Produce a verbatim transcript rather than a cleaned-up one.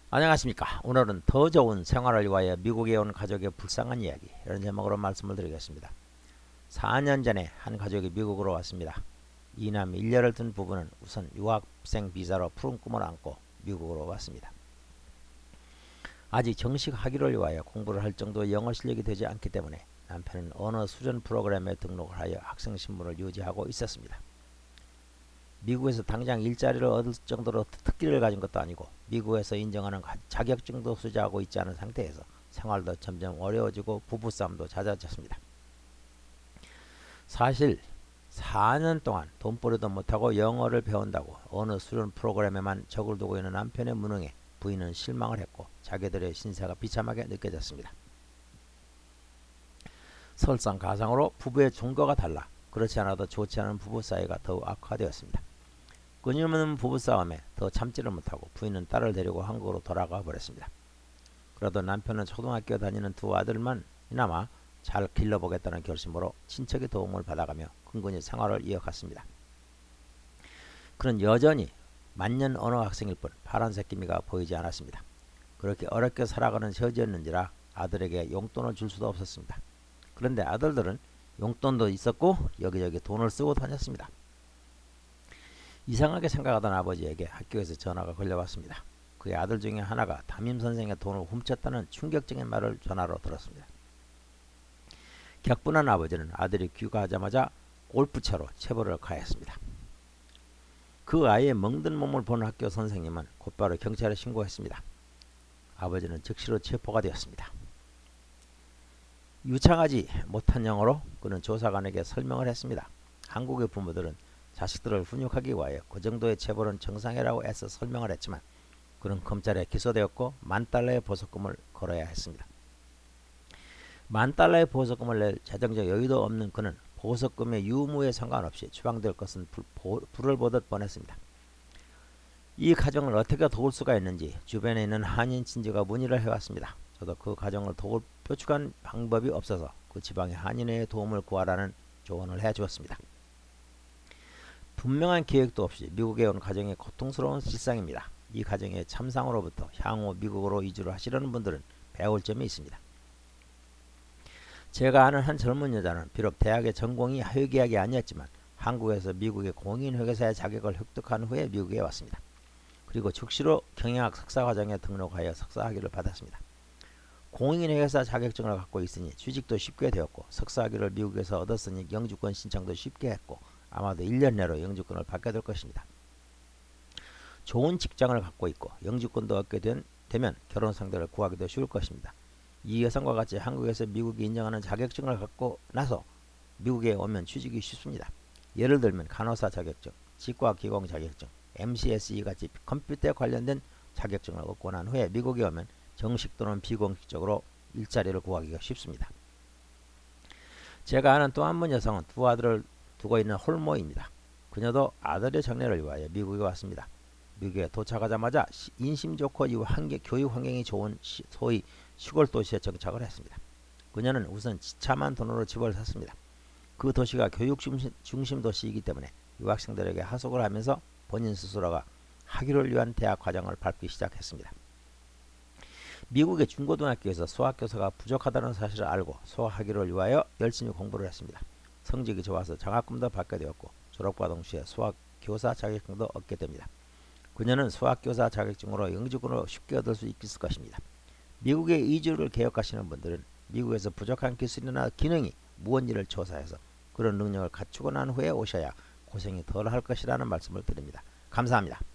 안녕하십니까. 오늘은 더 좋은 생활을 위하여 미국에 온 가족의 불쌍한 이야기, 이런 제목으로 말씀을 드리겠습니다. 사 년 전에 한 가족이 미국으로 왔습니다. 이남 일녀를 둔 부부는 우선 유학생 비자로 푸른 꿈을 안고 미국으로 왔습니다. 아직 정식 학위를 위하여 공부를 할 정도의 영어 실력이 되지 않기 때문에 남편은 언어 수련 프로그램에 등록을 하여 학생 신분을 유지하고 있었습니다. 미국에서 당장 일자리를 얻을 정도로 특기를 가진 것도 아니고 미국에서 인정하는 자격증도 소지하고 있지 않은 상태에서 생활도 점점 어려워지고 부부싸움도 잦아졌습니다. 사실 사 년 동안 돈벌이도 못하고 영어를 배운다고 어느 수련 프로그램에만 적을 두고 있는 남편의 무능에 부인은 실망을 했고 자기들의 신세가 비참하게 느껴졌습니다. 설상가상으로 부부의 종교가 달라 그렇지 않아도 좋지 않은 부부 사이가 더욱 악화되었습니다. 끊임없는 부부싸움에 더 참지를 못하고 부인은 딸을 데리고 한국으로 돌아가 버렸습니다. 그래도 남편은 초등학교 다니는 두 아들만 이나마 잘 길러보겠다는 결심으로 친척의 도움을 받아가며 근근히 생활을 이어갔습니다. 그는 여전히 만년 언어 학생일 뿐 파란색 기미가 보이지 않았습니다. 그렇게 어렵게 살아가는 처지였는지라 아들에게 용돈을 줄 수도 없었습니다. 그런데 아들들은 용돈도 있었고 여기저기 돈을 쓰고 다녔습니다. 이상하게 생각하던 아버지에게 학교에서 전화가 걸려왔습니다. 그의 아들 중에 하나가 담임선생의 돈을 훔쳤다는 충격적인 말을 전화로 들었습니다. 격분한 아버지는 아들이 귀가하자마자 골프채로 체벌을 가했습니다. 그 아이의 멍든 몸을 본 학교 선생님은 곧바로 경찰에 신고했습니다. 아버지는 즉시로 체포가 되었습니다. 유창하지 못한 영어로 그는 조사관에게 설명을 했습니다. 한국의 부모들은 자식들을 훈육하기 위하여 그 정도의 체벌은 정상이라고 애써 설명을 했지만 그는 검찰에 기소되었고 만 달러의 보석금을 걸어야 했습니다. 만 달러의 보석금을 낼 재정적 여유도 없는 그는 보석금의 유무에 상관없이 추방될 것은 불, 보, 불을 보듯 뻔했습니다. 이 가정을 어떻게 도울 수가 있는지 주변에 있는 한인 친지가 문의를 해왔습니다. 저도 그 가정을 도울 뾰족한 방법이 없어서 그 지방의 한인회의 도움을 구하라는 조언을 해주었습니다. 분명한 계획도 없이 미국에 온 가정의 고통스러운 실상입니다. 이 가정의 참상으로부터 향후 미국으로 이주를 하시려는 분들은 배울 점이 있습니다. 제가 아는 한 젊은 여자는 비록 대학의 전공이 회계학이 아니었지만 한국에서 미국의 공인회계사의 자격을 획득한 후에 미국에 왔습니다. 그리고 즉시로 경영학 석사과정에 등록하여 석사학위를 받았습니다. 공인회계사 자격증을 갖고 있으니 취직도 쉽게 되었고 석사학위를 미국에서 얻었으니 영주권 신청도 쉽게 했고 아마도 일 년 내로 영주권을 받게 될 것입니다. 좋은 직장을 갖고 있고 영주권도 얻게 된, 되면 결혼 상대를 구하기도 쉬울 것입니다. 이 여성과 같이 한국에서 미국이 인정하는 자격증을 갖고 나서 미국에 오면 취직이 쉽습니다. 예를 들면 간호사 자격증, 치과기공 자격증, 엠씨에스이 같이 컴퓨터에 관련된 자격증을 얻고 난 후에 미국에 오면 정식 또는 비공식적으로 일자리를 구하기가 쉽습니다. 제가 아는 또 한 분 여성은 두 아들을 두고 있는 홀모입니다. 그녀도 아들의 장래를 위하여 미국에 왔습니다. 미국에 도착하자마자 인심 좋고 환경, 교육 환경이 좋은 시, 소위 시골 도시에 정착을 했습니다. 그녀는 우선 지참한 돈으로 집을 샀습니다. 그 도시가 교육 중심, 중심 도시이기 때문에 유학생들에게 하숙을 하면서 본인 스스로가 학위를 위한 대학 과정을 밟기 시작했습니다. 미국의 중고등학교에서 수학교사가 부족하다는 사실을 알고 수학학위를 위하여 열심히 공부를 했습니다. 성적이 좋아서 장학금도 받게 되었고 졸업과 동시에 수학교사 자격증도 얻게 됩니다. 그녀는 수학교사 자격증으로 영주권을 쉽게 얻을 수 있을 것입니다. 미국의 이주를 계획하시는 분들은 미국에서 부족한 기술이나 기능이 무언지를 조사해서 그런 능력을 갖추고 난 후에 오셔야 고생이 덜 할 것이라는 말씀을 드립니다. 감사합니다.